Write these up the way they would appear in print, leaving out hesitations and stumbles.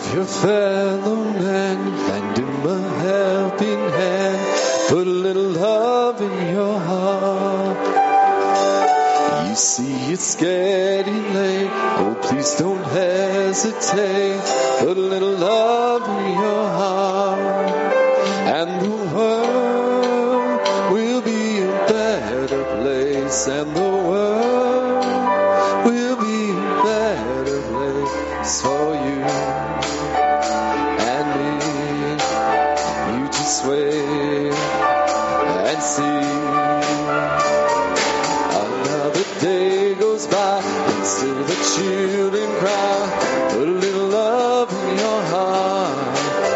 Love your fellow man, lend him a helping hand, put a little love in your heart. You see it's getting late, oh please don't hesitate, put a little love in your heart, and the world will be a better place, and the world will be a better place for you and me. You just wait and see. Another day goes by and still the children cry, put a little love in your heart.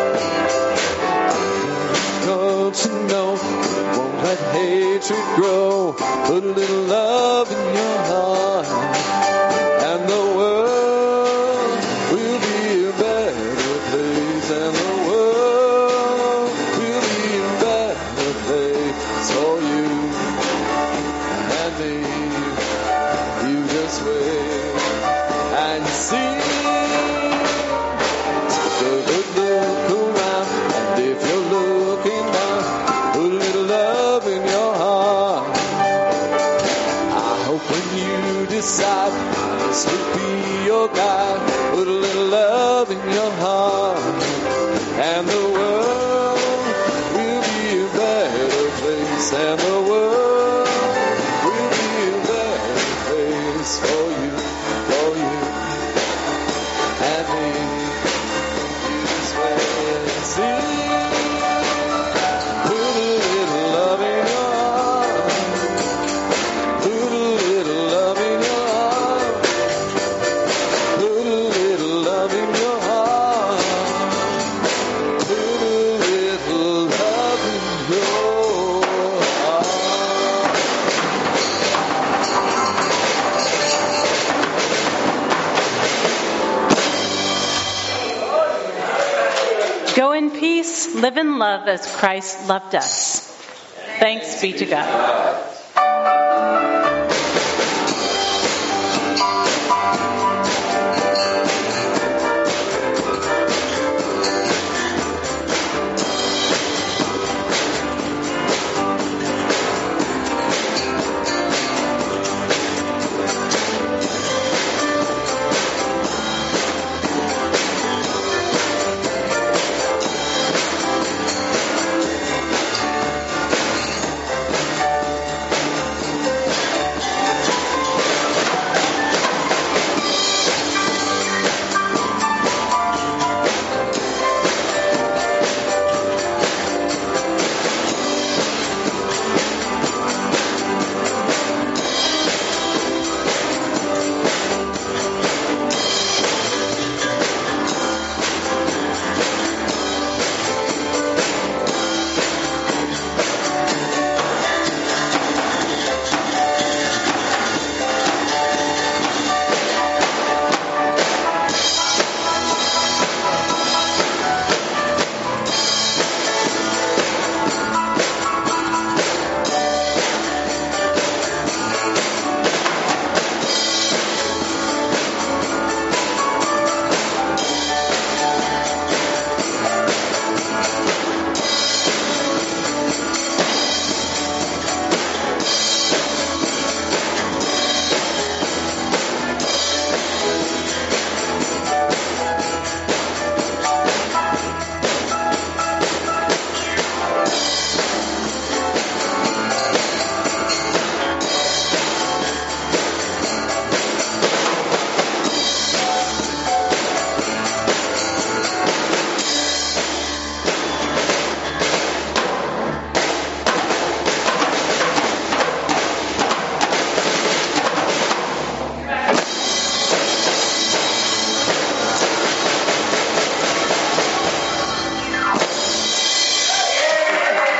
Don't you know it won't let hatred grow, put a little love in your heart, and the world will be a better place, and the world will be a better place for you and me. You just wait and see. Take a good look around, and if you're looking down, put a little love in your heart. I hope when you decide this will be your guide, put a little love in your heart, and the world will be a better place, and the world will be a better place for you and me. You just wait and see. Put a little love in your heart, put a little love in your heart, put a little love in your heart, put a little love in your heart. Go in peace, live in love as Christ loved us. Thanks be to God.